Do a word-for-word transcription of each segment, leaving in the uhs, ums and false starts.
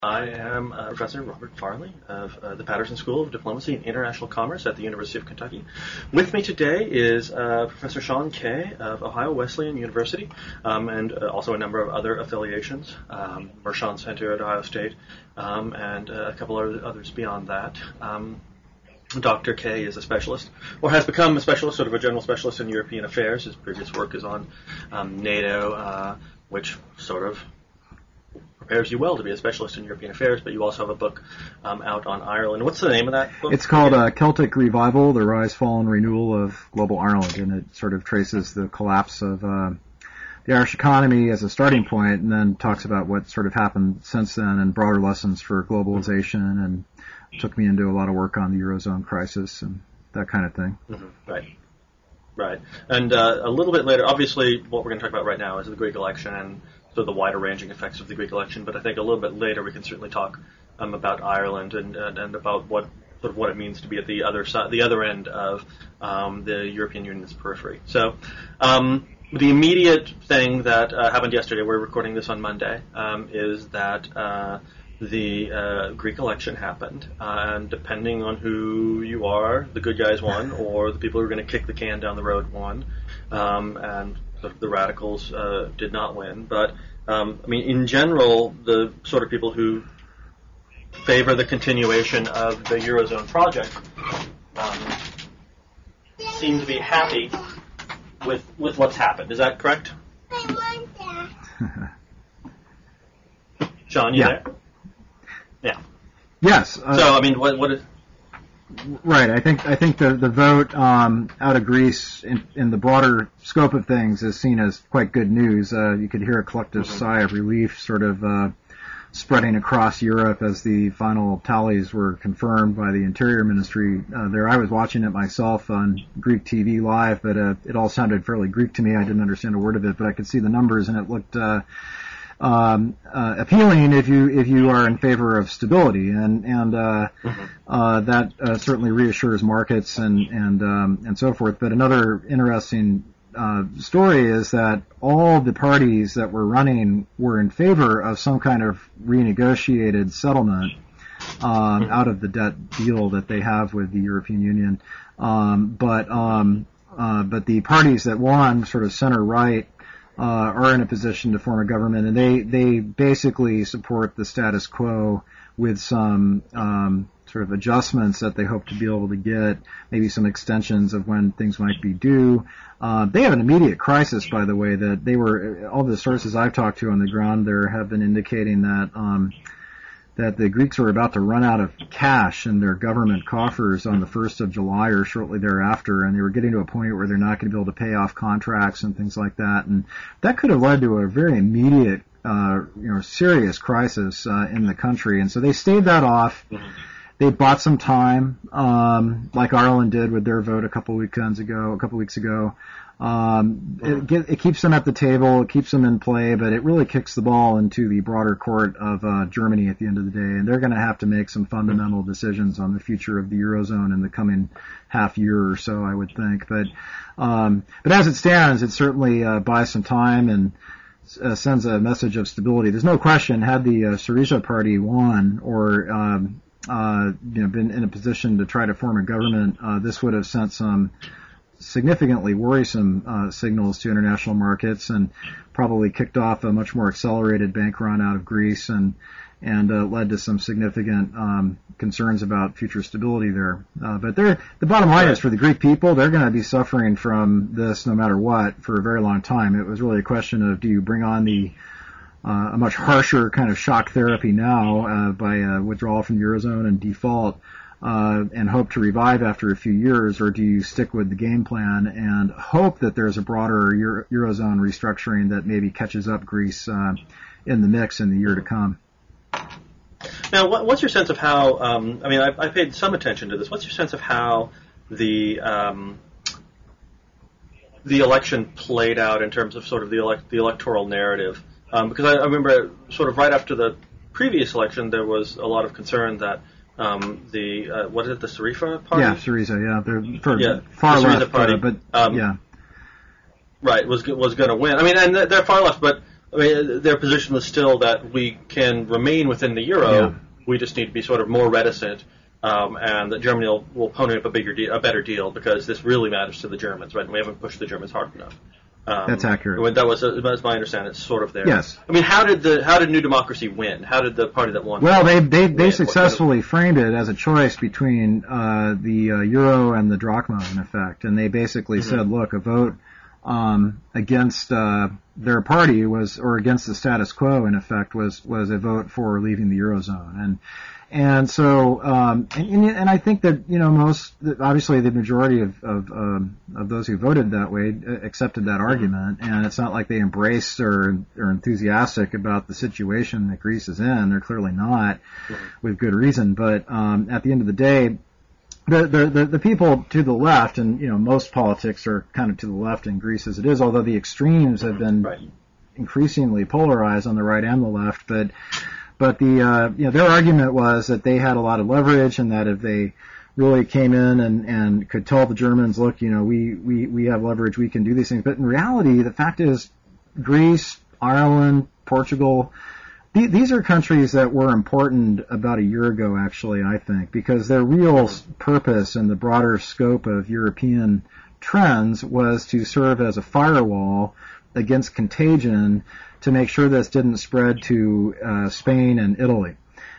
I am uh, Professor Robert Farley of uh, the Patterson School of Diplomacy and International Commerce at the University of Kentucky. With me today is uh, Professor Sean Kay of Ohio Wesleyan University, um, and uh, also a number of other affiliations, um, Mershon Center at Ohio State, um, and uh, a couple of others beyond that. Um, Doctor Kay is a specialist, or has become a specialist, sort of a general specialist in European affairs. His previous work is on um, NATO, uh, which sort of prepares you well to be a specialist in European affairs, but you also have a book um, out on Ireland. What's the name of that book? It's called uh, Celtic Revival, The Rise, Fall, and Renewal of Global Ireland, and it sort of traces the collapse of uh, the Irish economy as a starting point, and then talks about what sort of happened since then and broader lessons for globalization, and took me into a lot of work on the Eurozone crisis and that kind of thing. Mm-hmm. Right. Right. And uh, a little bit later, obviously what we're going to talk about right now is the Greek election and so the wider-ranging effects of the Greek election, but I think a little bit later we can certainly talk um, about Ireland and, and and about what sort of what it means to be at the other side, the other end of um, the European Union's periphery. So, um, the immediate thing that uh, happened yesterday, we're recording this on Monday, um, is that uh, the uh, Greek election happened, uh, and depending on who you are, the good guys won, or the people who are going to kick the can down the road won, um, and the radicals uh, did not win. But, um, I mean, in general, the sort of people who favor the continuation of the Eurozone project um, seem to be happy with with what's happened. Is that correct? I want that. Sean, you yeah. there? Yeah. Yes. Uh, so, I mean, what what is... Right. I think I think the the vote um, out of Greece in, in the broader scope of things is seen as quite good news. Uh, you could hear a collective mm-hmm. sigh of relief, sort of uh, spreading across Europe as the final tallies were confirmed by the Interior Ministry. Uh, there, I was watching it myself on Greek T V live, but uh, it all sounded fairly Greek to me. I didn't understand a word of it, but I could see the numbers, and it looked Uh, Um, uh, appealing if you if you are in favor of stability, and and uh, mm-hmm. uh, that uh, certainly reassures markets and and um, and so forth. But another interesting uh, story is that all the parties that were running were in favor of some kind of renegotiated settlement um, mm-hmm. out of the debt deal that they have with the European Union. Um, but um, uh, but the parties that won, sort of center right, Uh, are in a position to form a government, and they, they basically support the status quo with some um, sort of adjustments that they hope to be able to get, maybe some extensions of when things might be due. Uh, they have an immediate crisis, by the way, that they were, all the sources I've talked to on the ground there have been indicating that um, that the Greeks were about to run out of cash in their government coffers on the first of July or shortly thereafter, and they were getting to a point where they're not going to be able to pay off contracts and things like that. And that could have led to a very immediate, uh, you know, serious crisis uh, in the country. And so they stayed that off. They bought some time, um, like Ireland did with their vote a couple weekends ago, a couple weeks ago. Um, it, get, it keeps them at the table, it keeps them in play, but it really kicks the ball into the broader court of uh, Germany at the end of the day, and they're going to have to make some fundamental decisions on the future of the Eurozone in the coming half year or so, I would think. But um, but as it stands, it certainly uh, buys some time and uh, sends a message of stability. There's no question, had the uh, Syriza party won or um, uh, you know, been in a position to try to form a government, uh, this would have sent some significantly worrisome uh, signals to international markets and probably kicked off a much more accelerated bank run out of Greece and and uh, led to some significant um, concerns about future stability there. Uh, but they're, the bottom line is for the Greek people, they're going to be suffering from this no matter what for a very long time. It was really a question of, do you bring on the uh, a much harsher kind of shock therapy now uh, by uh, withdrawal from the Eurozone and default, Uh, and hope to revive after a few years, or do you stick with the game plan and hope that there's a broader Euro- Eurozone restructuring that maybe catches up Greece uh, in the mix in the year to come? Now, what, what's your sense of how, um, I mean, I, I paid some attention to this. What's your sense of how the um, the election played out in terms of sort of the, elect, the electoral narrative? Um, because I, I remember sort of right after the previous election, there was a lot of concern that Um, the uh, what is it? The Syriza party? Yeah, Syriza. Yeah, they're for yeah, far the left party, uh, but um, yeah, right was was going to win. I mean, and they're far left, but I mean, their position was still that we can remain within the euro. Yeah. We just need to be sort of more reticent, um, and that Germany will, will pony up a bigger, de- a better deal because this really matters to the Germans, right? And we haven't pushed the Germans hard enough. Um, That's accurate. When that was, uh, that's my understanding. It's sort of there. Yes. I mean, how did the how did New Democracy win? How did the party that won? Well, they they, they win? successfully what, framed it as a choice between uh, the uh, euro and the drachma, in effect, and they basically mm-hmm. said, look, a vote um, against uh, their party was, or against the status quo, in effect, was was a vote for leaving the eurozone, and. And so, um, and, and I think that, you know, most, obviously the majority of, of, um, of those who voted that way accepted that argument. And it's not like they embraced or are enthusiastic about the situation that Greece is in. They're clearly not, with good reason. But, um, at the end of the day, the, the, the, the people to the left, and, you know, most politics are kind of to the left in Greece as it is, although the extremes have been right. increasingly polarized on the right and the left. But, But the uh, you know their argument was that they had a lot of leverage, and that if they really came in and, and could tell the Germans, look, you know, we, we, we have leverage, we can do these things. But in reality, the fact is, Greece, Ireland, Portugal, th- these are countries that were important about a year ago, actually, I think, because their real purpose in the broader scope of European trends was to serve as a firewall against contagion, to make sure this didn't spread to uh, Spain and Italy.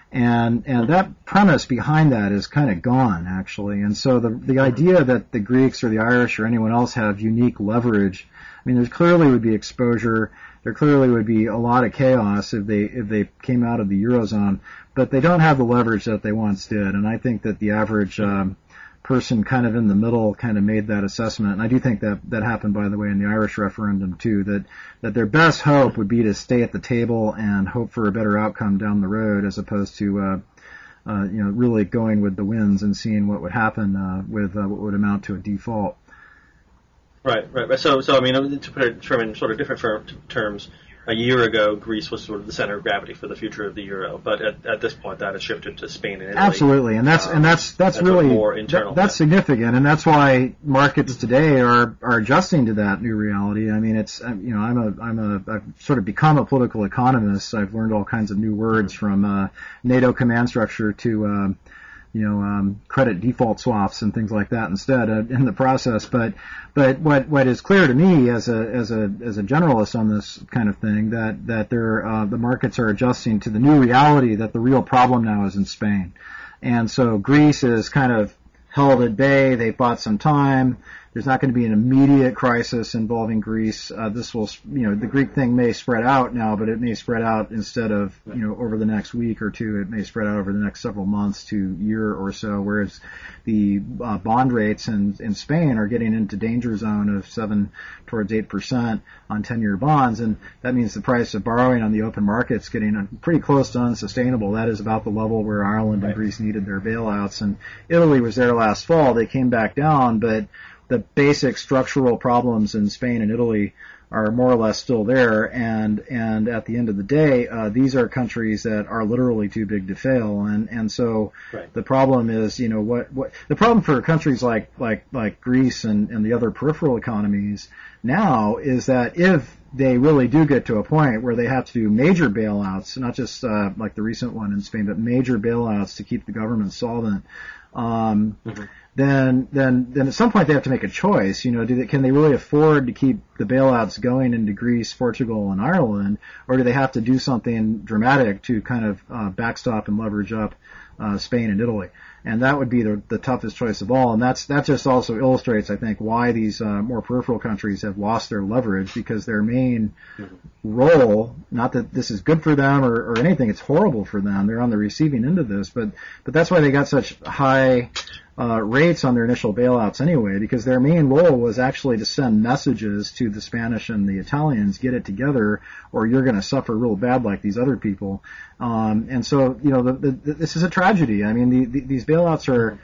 And and that premise behind that is kind of gone, actually. And so the the idea that the Greeks or the Irish or anyone else have unique leverage, I mean, there clearly would be exposure, there clearly would be a lot of chaos if they if they came out of the Eurozone, but they don't have the leverage that they once did. And I think that the average um, person kind of in the middle kind of made that assessment. And I do think that that happened, by the way, in the Irish referendum too, that, that their best hope would be to stay at the table and hope for a better outcome down the road, as opposed to, uh, uh, you know, really going with the winds and seeing what would happen, uh, with, uh, what would amount to a default. Right, right. So, so I mean, to put it in sort of different terms, a year ago, Greece was sort of the center of gravity for the future of the euro, but at, at this point, that has shifted to Spain and Italy. Absolutely, and that's um, and that's that's, that's really more internal. That, that's significant, and that's why markets today are are adjusting to that new reality. I mean, it's you know, I'm a I'm a I've sort of become a political economist. I've learned all kinds of new words from uh, NATO command structure to uh, you know, um, credit default swaps and things like that instead uh, in the process. But, but what, what is clear to me as a, as a, as a generalist on this kind of thing, that, that they're, uh, the markets are adjusting to the new reality that the real problem now is in Spain. And so Greece is kind of held at bay. They bought some time. There's not going to be an immediate crisis involving Greece. Uh, this will, you know, the Greek thing may spread out now, but it may spread out instead of, you know, over the next week or two. It may spread out over the next several months to year or so, whereas the uh, bond rates in, in Spain are getting into danger zone of seven towards eight percent on ten-year bonds, and that means the price of borrowing on the open market's getting pretty close to unsustainable. That is about the level where Ireland and Greece needed their bailouts, and Italy was there last fall. They came back down, but the basic structural problems in Spain and Italy are more or less still there, and and at the end of the day, uh, these are countries that are literally too big to fail, and and so right. The problem is, you know, what what the problem for countries like like like Greece and and the other peripheral economies now is that if they really do get to a point where they have to do major bailouts, not just uh, like the recent one in Spain, but major bailouts to keep the government solvent. Um, mm-hmm. Then, then, then at some point they have to make a choice. You know, do they, can they really afford to keep the bailouts going into Greece, Portugal, and Ireland, or do they have to do something dramatic to kind of uh, backstop and leverage up uh, Spain and Italy? And that would be the, the toughest choice of all. And that's that just also illustrates, I think, why these uh, more peripheral countries have lost their leverage, because their main mm-hmm. role, not that this is good for them or, or anything, it's horrible for them. They're on the receiving end of this, but but that's why they got such high Uh, rates on their initial bailouts anyway, because their main role was actually to send messages to the Spanish and the Italians, get it together, or you're going to suffer real bad like these other people. Um, and so, you know, the, the, this is a tragedy. I mean, the, the, these bailouts are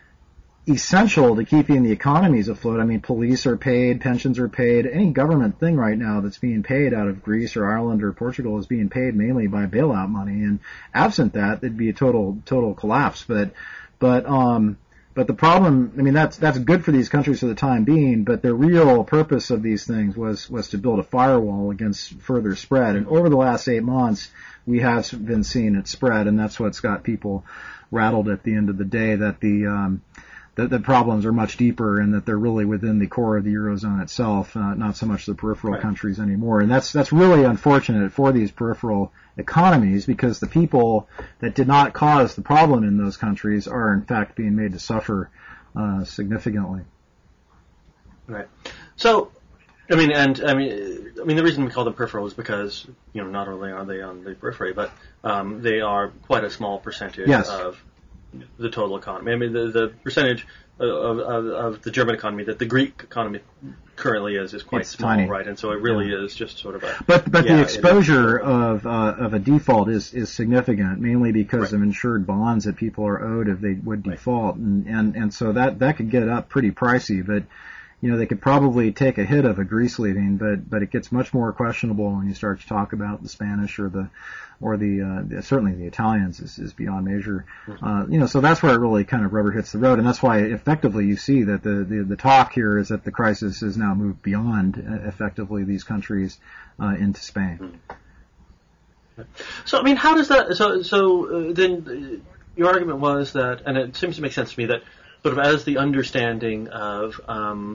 essential to keeping the economies afloat. I mean, police are paid, pensions are paid. Any government thing right now that's being paid out of Greece or Ireland or Portugal is being paid mainly by bailout money. And absent that, it'd be a total total collapse. But, but um, But the problem, I mean, that's that's good for these countries for the time being, but the real purpose of these things was, was to build a firewall against further spread. And over the last eight months, we have been seeing it spread, and that's what's got people rattled at the end of the day, that the um, the, the problems are much deeper and that they're really within the core of the Eurozone itself, uh, not so much the peripheral right. countries anymore. And that's that's really unfortunate for these peripheral economies, because the people that did not cause the problem in those countries are in fact being made to suffer uh, significantly. Right. So, I mean, and I mean, I mean, the reason we call them peripheral is because, you know, not only are they on the periphery, but um, they are quite a small percentage yes. of the total economy. I mean, the, the percentage of, of, of the German economy that the Greek economy currently is is quite it's small, tiny. right? And so it really yeah. is just sort of a. But but yeah, the exposure of uh, of a default is, is significant, mainly because right. of insured bonds that people are owed if they would default, right. and, and and so that that could get up pretty pricey. But you know, they could probably take a hit of a Greece leaving, but but it gets much more questionable when you start to talk about the Spanish or the or the, uh, the certainly the Italians is, is beyond measure. Mm-hmm. Uh, you know, so that's where it really kind of rubber hits the road, and that's why effectively you see that the, the, the talk here is that the crisis has now moved beyond uh, effectively these countries uh, into Spain. Mm-hmm. So I mean, how does that? So so uh, then uh, your argument was that, and it seems to make sense to me that sort of as the understanding of um,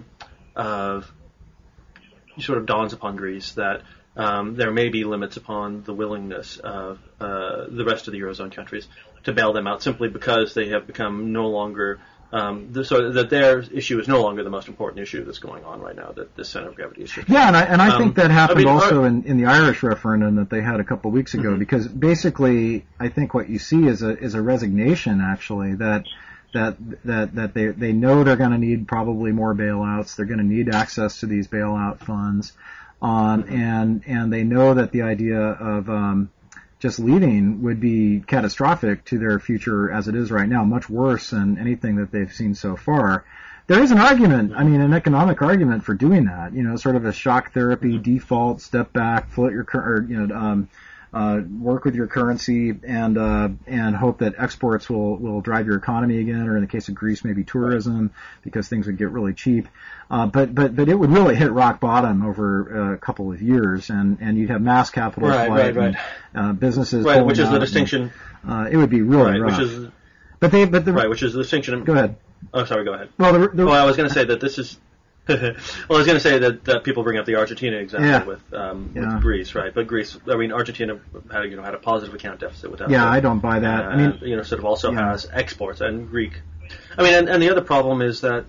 of sort of dawns upon Greece that. Um, there may be limits upon the willingness of uh, the rest of the Eurozone countries to bail them out simply because they have become no longer, um, the, so that their issue is no longer the most important issue that's going on right now, that the center of gravity issue. Yeah, and I, and I um, think that happened I mean, also are, in, in the Irish referendum that they had a couple of weeks ago, mm-hmm. because basically I think what you see is a is a resignation, actually, that that that that they they know they're going to need probably more bailouts, they're going to need access to these bailout funds. Um, and and they know that the idea of um, just leaving would be catastrophic to their future as it is right now, much worse than anything that they've seen so far. There is an argument, I mean, an economic argument for doing that. You know, sort of a shock therapy, default, step back, float your, or, you know, um, uh, work with your currency and uh, and hope that exports will, will drive your economy again, or in the case of Greece, maybe tourism, because things would get really cheap. Uh, but but but it would really hit rock bottom over a couple of years, and, and you'd have mass capital right, flight, right, right. And, uh, businesses, right, which is the distinction. And, uh, it would be really right, rough. Which is, but they but the right, which is the distinction. Go ahead. Oh, sorry, go ahead. Well, the, the, well, I was going to say that this is. well, I was going to say that, that people bring up the Argentina example yeah. with um, yeah. with Greece, right? But Greece, I mean, Argentina had you know had a positive account deficit without. Yeah, that. I don't buy that. Uh, I mean, you know, sort of also yeah. has exports and Greek. I mean, and, and the other problem is that,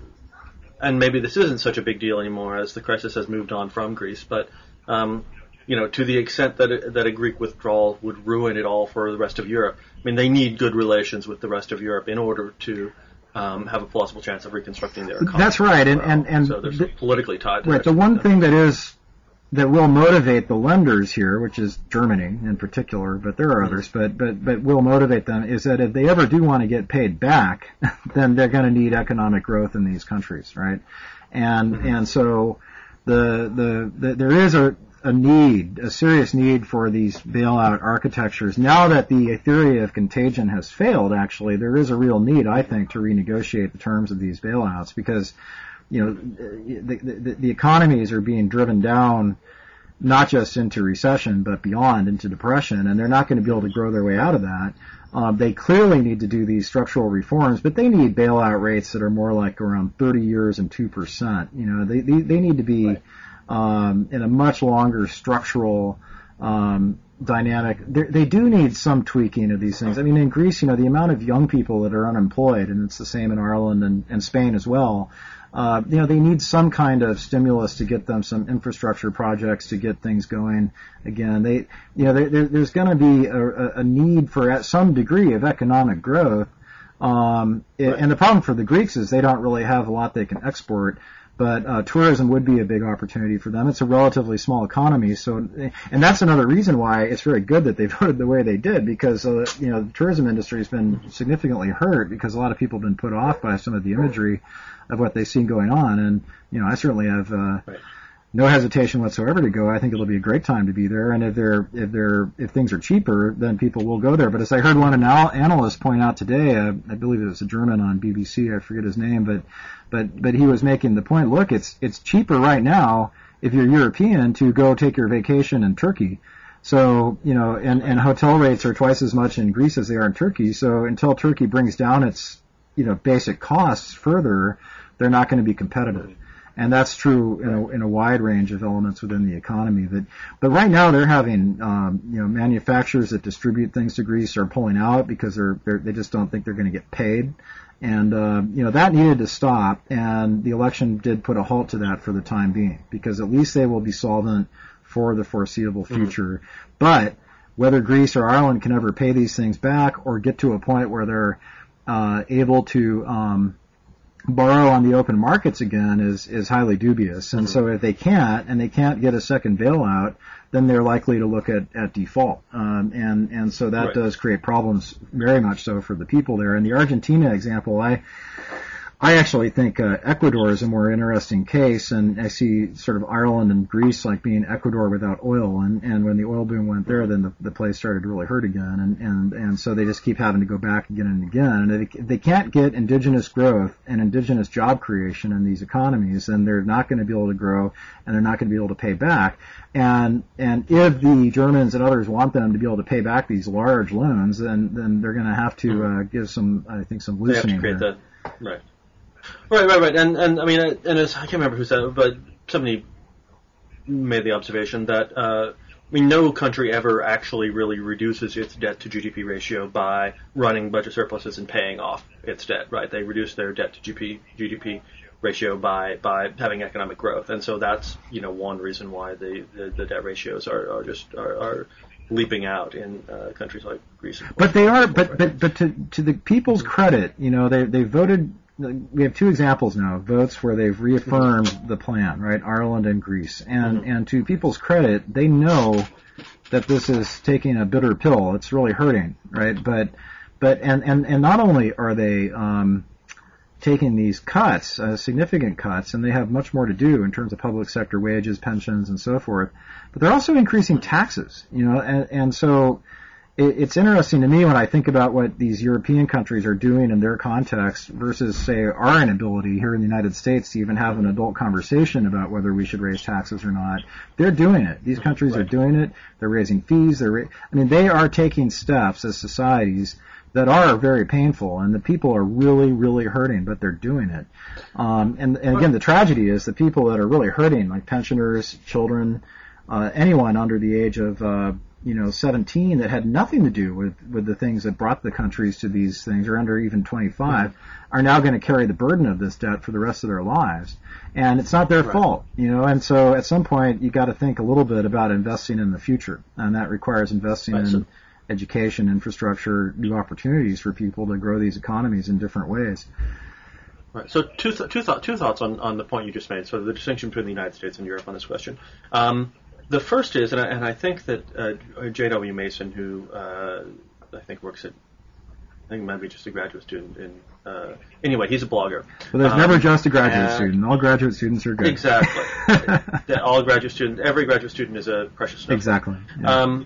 and maybe this isn't such a big deal anymore as the crisis has moved on from Greece, but um, you know, to the extent that it, that a Greek withdrawal would ruin it all for the rest of Europe. I mean, they need good relations with the rest of Europe in order to. Um, have a plausible chance of reconstructing their economy. That's right, and well. and, and so they're the, politically tied. To right, the one thing that is that will motivate the lenders here, which is Germany in particular, but there are others, but but but will motivate them, is that if they ever do want to get paid back, then they're going to need economic growth in these countries, right? And mm-hmm. and so the, the the there is a a need, a serious need for these bailout architectures. Now that the theory of contagion has failed, actually, there is a real need, I think, to renegotiate the terms of these bailouts because, you know, the, the, the economies are being driven down not just into recession, but beyond into depression, and they're not going to be able to grow their way out of that. Um, they clearly need to do these structural reforms, but they need bailout rates that are more like around thirty years and two percent. You know, they, they, they need to be right. Um, in a much longer structural um, dynamic. They're, they do need some tweaking of these things. I mean, in Greece, you know, the amount of young people that are unemployed, and it's the same in Ireland and, and Spain as well, uh, you know, they need some kind of stimulus to get them some infrastructure projects to get things going again. They, you know, there, there's going to be a, a need for some degree of economic growth. Um, right. And the problem for the Greeks is they don't really have a lot they can export. But uh, tourism would be a big opportunity for them. It's a relatively small economy, so and that's another reason why it's very good that they voted the way they did, because uh, you know the tourism industry has been significantly hurt because a lot of people have been put off by some of the imagery of what they've seen going on, and you know I certainly have uh, right. no hesitation whatsoever to go. I think it'll be a great time to be there. And if they're if they're if things are cheaper, then people will go there. But as I heard one anal- analyst point out today, uh, I believe it was a German on B B C. I forget his name, but but but he was making the point. Look, it's it's cheaper right now if you're European to go take your vacation in Turkey. So, you know, and, and hotel rates are twice as much in Greece as they are in Turkey. So until Turkey brings down its, you know, basic costs further, they're not going to be competitive. And that's true in a, in a wide range of elements within the economy. That, but right now they're having, um, you know, manufacturers that distribute things to Greece are pulling out because they're, they're they just don't think they're going to get paid. And, uh, you know, that needed to stop. And the election did put a halt to that for the time being, because at least they will be solvent for the foreseeable future. Mm-hmm. But whether Greece or Ireland can ever pay these things back or get to a point where they're uh, able to um, borrow on the open markets again is, is highly dubious. And mm-hmm. so if they can't, and they can't get a second bailout, then they're likely to look at, at default. Um, and, and so that right. does create problems very much so for the people there. In the Argentina example, I I actually think uh, Ecuador is a more interesting case, and I see sort of Ireland and Greece like being Ecuador without oil, and, and when the oil boom went there, then the, the place started to really hurt again, and, and, and so they just keep having to go back again and again. And if they can't get indigenous growth and indigenous job creation in these economies, then they're not going to be able to grow, and they're not going to be able to pay back. And and if the Germans and others want them to be able to pay back these large loans, then then they're going to have to uh, give some, I think, some loosening. They have to create that, right. Right, right, right, and and I mean, and as I can't remember who said it, but somebody made the observation that uh, I mean, no country ever actually really reduces its debt to G D P ratio by running budget surpluses and paying off its debt. Right, they reduce their debt to G D P ratio by by having economic growth, and so that's you know one reason why the the, the debt ratios are are just are. are leaping out in uh, countries like Greece. But they are, but but but to to the people's credit, you know, they they voted. We have two examples now of votes where they've reaffirmed the plan, right? Ireland and Greece, and mm-hmm. and to people's credit, they know that this is taking a bitter pill. It's really hurting, right? But but and and and not only are they um, taking these cuts, uh, significant cuts, and they have much more to do in terms of public sector wages, pensions, and so forth. But they're also increasing taxes, you know, and, and so it, it's interesting to me when I think about what these European countries are doing in their context versus, say, our inability here in the United States to even have an adult conversation about whether we should raise taxes or not. They're doing it. These countries right. are doing it. They're raising fees. They're, ra- I mean, they are taking steps as societies that are very painful, and the people are really, really hurting, but they're doing it. Um, and, and again, the tragedy is the people that are really hurting, like pensioners, children, uh, anyone under the age of, uh, you know, seventeen that had nothing to do with, with the things that brought the countries to these things, or under even twenty-five, mm-hmm. are now going to carry the burden of this debt for the rest of their lives. And it's not their right. fault, you know, and so at some point you got to think a little bit about investing in the future, and that requires investing right. in so- education, infrastructure, new opportunities for people to grow these economies in different ways. Right. So two th- two, th- two thoughts on, on the point you just made. So the distinction between the United States and Europe on this question. Um, the first is, and I, and I think that uh, J W. Mason, who uh, I think works at, I think maybe just a graduate student in. Uh, anyway, he's a blogger. Well, there's um, never just a graduate and, student. All graduate students are good. Exactly. All graduate student, every graduate student is a precious stuff. Exactly. Yeah. Um,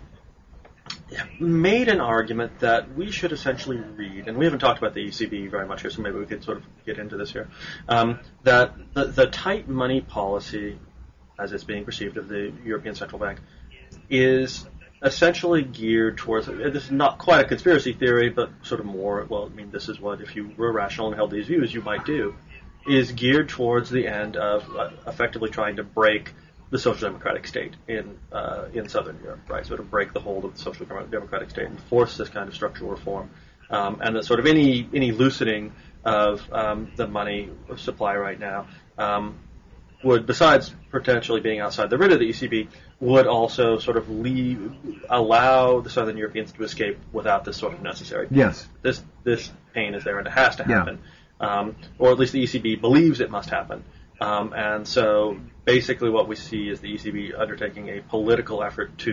made an argument that we should essentially read, and we haven't talked about the E C B very much here, so maybe we could sort of get into this here, um, that the, the tight money policy, as it's being perceived of the European Central Bank, is essentially geared towards, this is not quite a conspiracy theory, but sort of more, well, I mean, this is what, if you were rational and held these views, you might do, is geared towards the end of uh, effectively trying to break the social democratic state in uh, in Southern Europe, right? So to break the hold of the social democratic state and force this kind of structural reform, um, and that sort of any any loosening of um, the money supply right now um, would, besides potentially being outside the writ of the E C B, would also sort of leave allow the Southern Europeans to escape without this sort of necessary. Yes, this this pain is there and it has to happen, yeah. um, or at least the E C B believes it must happen. Um, and so basically what we see is the E C B undertaking a political effort to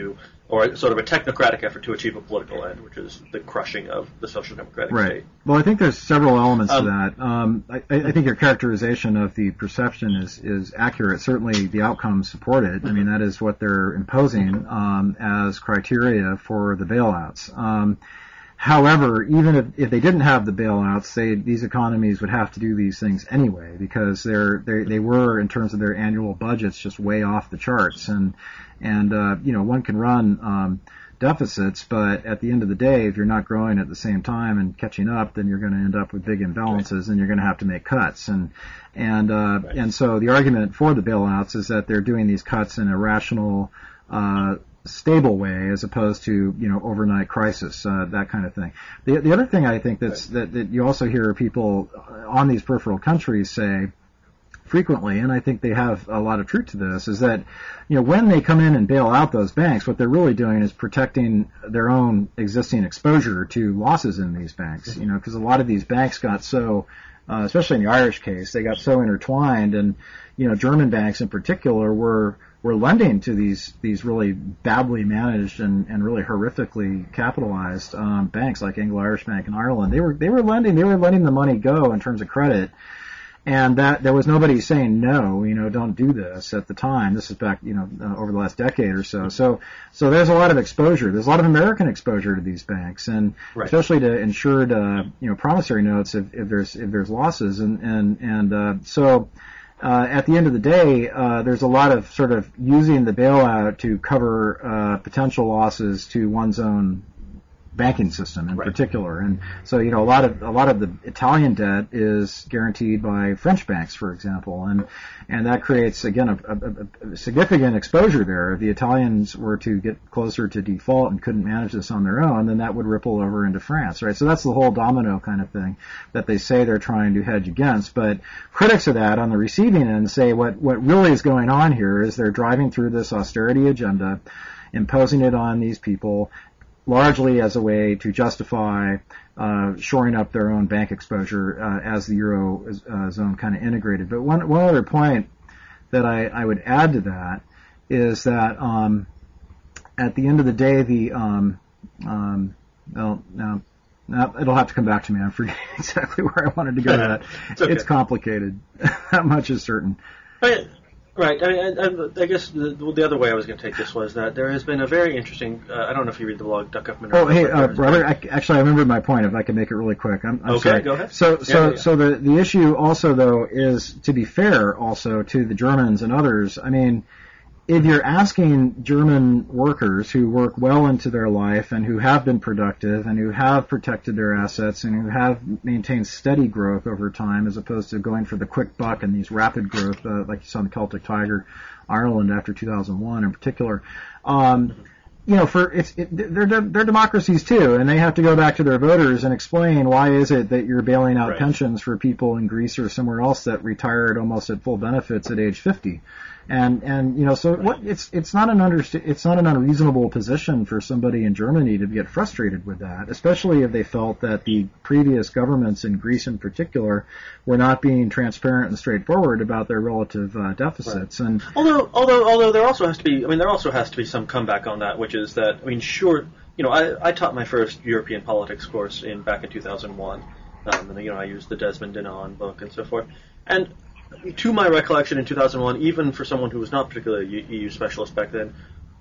or sort of a technocratic effort to achieve a political end, which is the crushing of the social democratic right. state. Well, I think there's several elements Um, to that. Um, I, I think your characterization of the perception is, is accurate. Certainly the outcomes support it. I mean, that is what they're imposing um, as criteria for the bailouts. Um, However, even if, if they didn't have the bailouts, they, these economies would have to do these things anyway because they're, they they were, in terms of their annual budgets, just way off the charts. And and uh, you know, one can run um, deficits, but at the end of the day, if you're not growing at the same time and catching up, then you're going to end up with big imbalances, right. and you're going to have to make cuts. And and uh, right. and so the argument for the bailouts is that they're doing these cuts in a rational, Uh, stable way as opposed to, you know, overnight crisis, uh, that kind of thing. The the other thing I think that's that, that you also hear people on these peripheral countries say frequently, and I think they have a lot of truth to this, is that, you know, when they come in and bail out those banks, what they're really doing is protecting their own existing exposure to losses in these banks, you know, because a lot of these banks got so, uh, especially in the Irish case, they got so intertwined, and, you know, German banks in particular were were lending to these these really badly managed and, and really horrifically capitalized um, banks like Anglo-Irish Bank in Ireland. They were they were lending they were letting the money go in terms of credit, and that there was nobody saying no, you know, don't do this at the time. This is back, you know, uh, over the last decade or so. So so there's a lot of exposure. There's a lot of American exposure to these banks, and right. especially to insured uh, you know promissory notes if, if there's if there's losses, and and and uh, so. Uh, at the end of the day, uh, there's a lot of sort of using the bailout to cover uh, potential losses to one's own banking system in right. particular. And so, you know, a lot of a lot of the Italian debt is guaranteed by French banks, for example, and and that creates again a, a, a significant exposure there. If the Italians were to get closer to default and couldn't manage this on their own, then that would ripple over into France, right? So that's the whole domino kind of thing that they say they're trying to hedge against. But critics of that on the receiving end say what what really is going on here is they're driving through this austerity agenda, imposing it on these people, largely as a way to justify uh, shoring up their own bank exposure uh, as the euro uh, zone kind of integrated. But one one other point that I, I would add to that is that um, at the end of the day, the um, um, well, now, now it'll have to come back to me. I'm forgetting exactly where I wanted to go with that. It's okay. It's complicated. That much is certain. Right. Right. I mean, I, I guess the, the other way I was going to take this was that there has been a very interesting. Uh, I don't know if you read the blog, Duck Huffman. Oh, hey, uh, Robert. I, actually, I remembered my point. If I can make it really quick, I'm, I'm okay. Sorry. Go ahead. So, so, yeah, yeah. so the the issue also though is, to be fair, also to the Germans and others. I mean, if you're asking German workers who work well into their life and who have been productive and who have protected their assets and who have maintained steady growth over time as opposed to going for the quick buck and these rapid growth, uh, like you saw in the Celtic Tiger, Ireland after two thousand one in particular, um, you know, for it's it, they're they're democracies too, and they have to go back to their voters and explain why is it that you're bailing out right. pensions for people in Greece or somewhere else that retired almost at full benefits at age fifty. And and you know, so what it's it's not an underst- it's not an unreasonable position for somebody in Germany to get frustrated with that, especially if they felt that the previous governments in Greece in particular were not being transparent and straightforward about their relative uh, deficits. Right. And although although although there also has to be I mean there also has to be some comeback on that, which is that I mean sure you know I, I taught my first European politics course in back in two thousand one, um, and you know I used the Desmond Denon book and so forth, and to my recollection in two thousand one, even for someone who was not particularly E U specialist back then,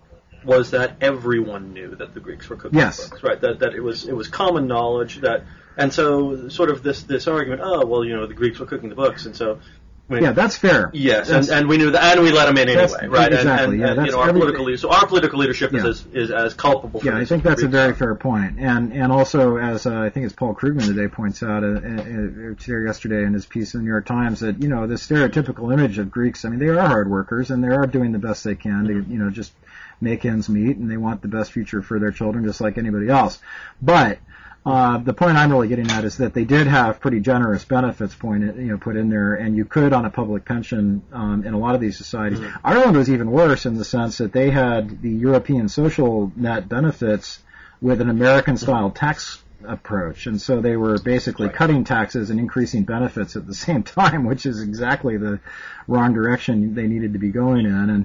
was that everyone knew that the Greeks were cooking yes. the books, right? That that it was it was common knowledge that, and so sort of this this argument, oh well, you know, the Greeks were cooking the books, and so. I mean, yeah, that's fair. Yes, that's, and, and we knew that, and we let them in anyway, right? Exactly. And, and, yeah, and that's you know, our every, political leadership, so our political leadership yeah. is as, is as culpable. For yeah, this I think that's a very stuff. fair point, and and also as uh, I think it's Paul Krugman today points out uh, uh, yesterday in his piece in the New York Times that you know this stereotypical image of Greeks. I mean, they are hard workers and they are doing the best they can to you know just make ends meet, and they want the best future for their children just like anybody else, but. Uh, the point I'm really getting at is that they did have pretty generous benefits point, you know, put in there, and you could on a public pension um, in a lot of these societies. Mm-hmm. Ireland was even worse in the sense that they had the European social net benefits with an American-style tax approach, and so they were basically right. cutting taxes and increasing benefits at the same time, which is exactly the wrong direction they needed to be going in. And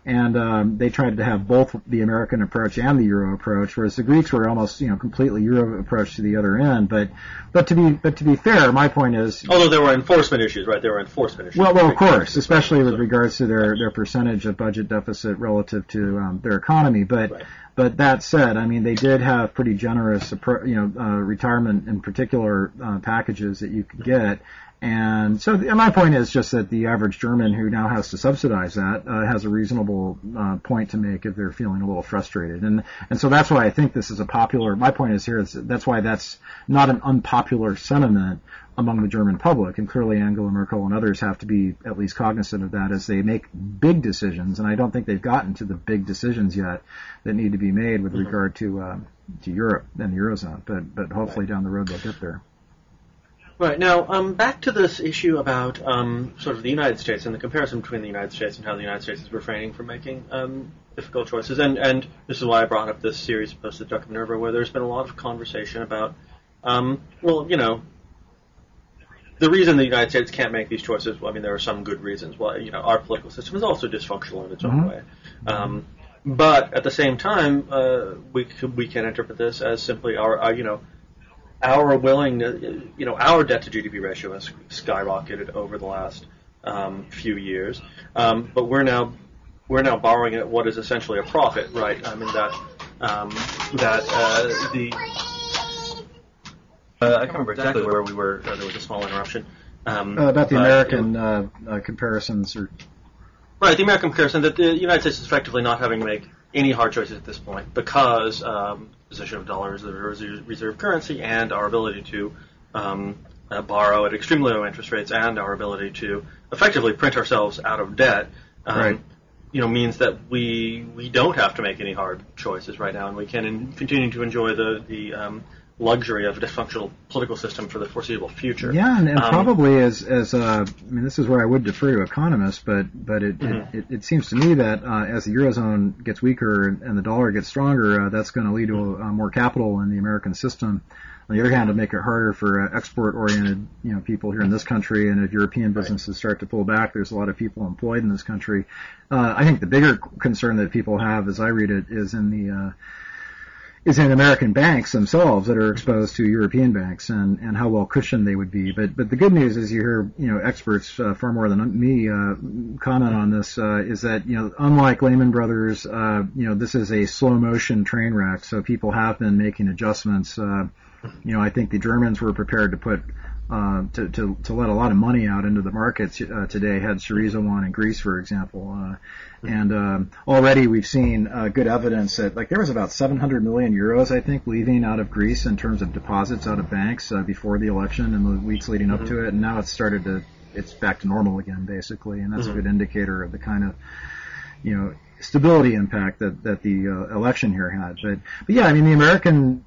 and um, they tried to have both the American approach and the Euro approach, whereas the Greeks were almost, you know, completely Euro approach to the other end. But, but to be, but to be fair, my point is, although there were enforcement issues, right? There were enforcement issues. Well, well, of course, especially with regards to their, their percentage of budget deficit relative to um, their economy. But, right. but that said, I mean, they did have pretty generous, you know, uh, retirement in particular uh, packages that you could get. And so the, my point is just that the average German who now has to subsidize that uh, has a reasonable uh, point to make if they're feeling a little frustrated. And and so that's why I think this is a popular, my point is here, is that's why that's not an unpopular sentiment among the German public. And clearly Angela Merkel and others have to be at least cognizant of that as they make big decisions. And I don't think they've gotten to the big decisions yet that need to be made with mm-hmm. regard to uh, to Europe and the Eurozone. But, but hopefully down the road they'll get there. Right. Now, um, back to this issue about um, sort of the United States and the comparison between the United States and how the United States is refraining from making um, difficult choices. And, and this is why I brought up this series posted Duck Minerva, where there's been a lot of conversation about, um, well, you know, the reason the United States can't make these choices, well, I mean, there are some good reasons. Well, you know, our political system is also dysfunctional in its mm-hmm. own way. Um, but at the same time, uh, we, we can interpret this as simply our, our you know, our willing, you know, our debt to G D P ratio has skyrocketed over the last um, few years, um, but we're now we're now borrowing at what is essentially a profit, right? I mean that um, that uh, the uh, I can't remember exactly where we were. Uh, there was a small interruption um, uh, about the but, American uh, uh, comparisons, or right, the American comparison that the United States is effectively not having to make any hard choices at this point because um, position of dollar as the reserve currency and our ability to um, uh, borrow at extremely low interest rates and our ability to effectively print ourselves out of debt, um, right. you know, means that we we don't have to make any hard choices right now, and we can in, continue to enjoy the the um, luxury of a dysfunctional political system for the foreseeable future. Yeah, and, and um, probably as as uh, I mean, this is where I would defer to economists, but but it mm-hmm. it, it, it seems to me that uh, as the eurozone gets weaker and, and the dollar gets stronger, uh, that's going to lead to uh, more capital in the American system. On the other hand, it'll make it harder for uh, export-oriented, you know, people here in this country, and if European businesses right. start to pull back, there's a lot of people employed in this country. Uh, I think the bigger concern that people have, as I read it, is in the uh, is in American banks themselves that are exposed to European banks, and, and how well cushioned they would be. But but the good news is you hear, you know, experts uh, far more than me uh, comment on this, uh, is that, you know, unlike Lehman Brothers, uh, you know, this is a slow motion train wreck, so people have been making adjustments. Uh, you know, I think the Germans were prepared to put uh, to, to to let a lot of money out into the markets uh, today. Had Syriza won in Greece, for example. Uh, And um, already we've seen uh, good evidence that, like, there was about seven hundred million euros, I think, leaving out of Greece in terms of deposits out of banks uh, before the election and the weeks leading up mm-hmm. to it. And now it's started to, it's back to normal again, basically. And that's mm-hmm. a good indicator of the kind of, you know, stability impact that, that the uh, election here had. But, but yeah, I mean, the American,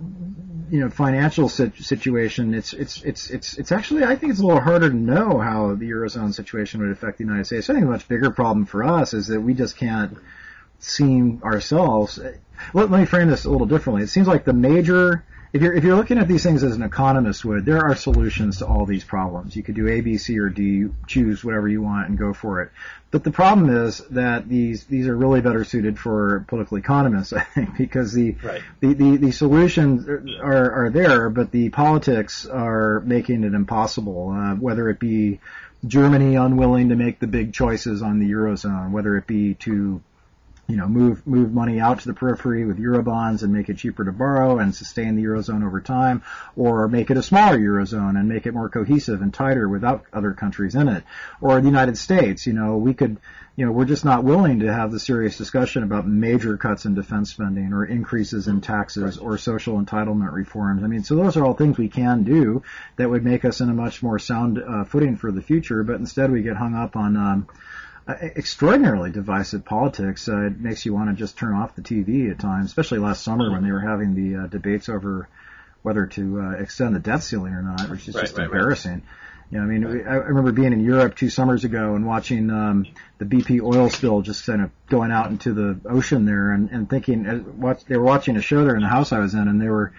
you know, financial situation, it's, it's, it's, it's, it's actually, I think it's a little harder to know how the Eurozone situation would affect the United States. I think the much bigger problem for us is that we just can't seem ourselves. Let, let me frame this a little differently. It seems like the major, if you're, if you're looking at these things as an economist would, there are solutions to all these problems. You could do A, B, C, or D, choose whatever you want and go for it. But the problem is that these these are really better suited for political economists, I think, because the right. the, the, the solutions are, are there, but the politics are making it impossible, uh, whether it be Germany unwilling to make the big choices on the Eurozone, whether it be to you know, move move money out to the periphery with Eurobonds and make it cheaper to borrow and sustain the Eurozone over time, or make it a smaller Eurozone and make it more cohesive and tighter without other countries in it. Or the United States, you know, we could, you know, we're just not willing to have the serious discussion about major cuts in defense spending or increases in taxes or social entitlement reforms. I mean, so those are all things we can do that would make us in a much more sound uh, footing for the future, but instead we get hung up on um, extraordinarily divisive politics. Uh, it makes you want to just turn off the T V at times, especially last summer when they were having the uh, debates over whether to uh, extend the debt ceiling or not, which is right, just right, embarrassing. Right. You know, I mean, right. I remember being in Europe two summers ago and watching um, the B P oil spill just kind of going out into the ocean there, and, and thinking, uh, watch, they were watching a show there in the house I was in, and they were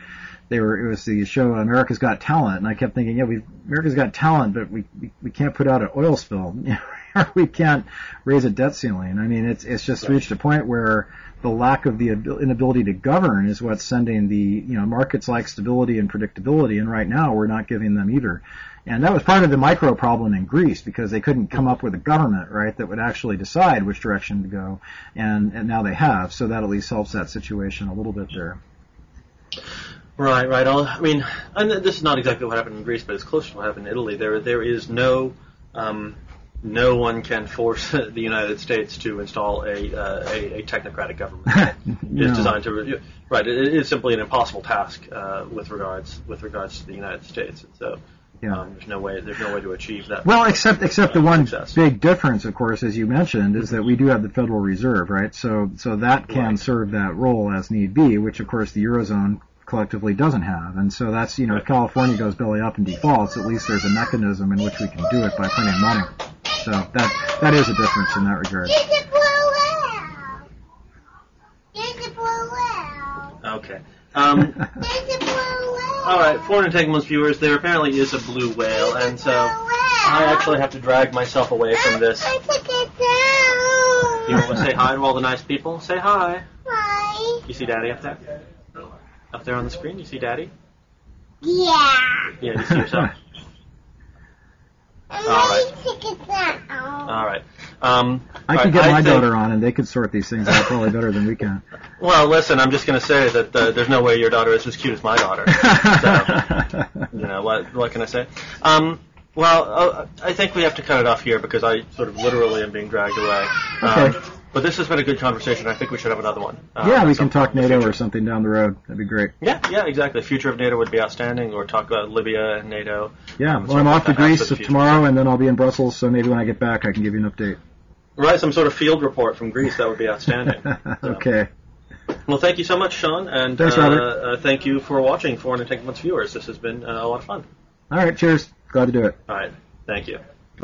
they were, it was the show America's Got Talent, and I kept thinking, yeah, we America's Got Talent, but we we, we can't put out an oil spill, we can't raise a debt ceiling. I mean, it's it's just right. reached a point where the lack of the inability to govern is what's sending the, you know, markets like stability and predictability, and right now we're not giving them either. And that was part of the micro problem in Greece, because they couldn't come up with a government, right, that would actually decide which direction to go, and, and now they have, so that at least helps that situation a little bit there. Right, right. I'll, I mean, and this is not exactly what happened in Greece, but it's close to what happened in Italy. There, there is no, um, no one can force the United States to install a uh, a, a technocratic government. no. It's designed to, right. It is simply an impossible task uh, with regards with regards to the United States, and so. Yeah. Um, there's no way. There's no way to achieve that. Well, except except uh, the one success. big difference, of course, as you mentioned, is that we do have the Federal Reserve, right? So so that can right. serve that role as need be, which of course the Eurozone collectively doesn't have. And so that's, you know, right. if California goes belly up and defaults, at least there's a mechanism in which we can do it by printing money. So that that is a difference in that regard. Okay. Um, all right, Foreign Entanglements viewers, there apparently is a blue whale, and so I actually have to drag myself away from this. You want to say hi to all the nice people? Say hi. Hi. You see Daddy up there? Up there on the screen, you see Daddy? Yeah. Yeah, you see yourself? All right. All All right. Um, I all could right, get I my think, daughter on, and they could sort these things out probably better than we can. Well, listen, I'm just going to say that uh, there's no way your daughter is as cute as my daughter. So, you know, what what can I say? Um, well, uh, I think we have to cut it off here because I sort of literally am being dragged away. Um, Okay. But this has been a good conversation. I think we should have another one. Uh, yeah, we at can some talk point in the NATO future. or something down the road. That'd be great. Yeah, yeah, exactly. Future of NATO would be outstanding, or talk about Libya and NATO. Yeah, um, well, I'm off to like that. Greece That's for the future. tomorrow, and then I'll be in Brussels, so maybe when I get back I can give you an update. Right, some sort of field report from Greece. That would be outstanding. So. Okay. Well, thank you so much, Sean, and Thanks, uh, Robert. uh, thank you for watching Foreign Entanglements viewers. This has been uh, a lot of fun. All right, cheers. Glad to do it. All right, thank you.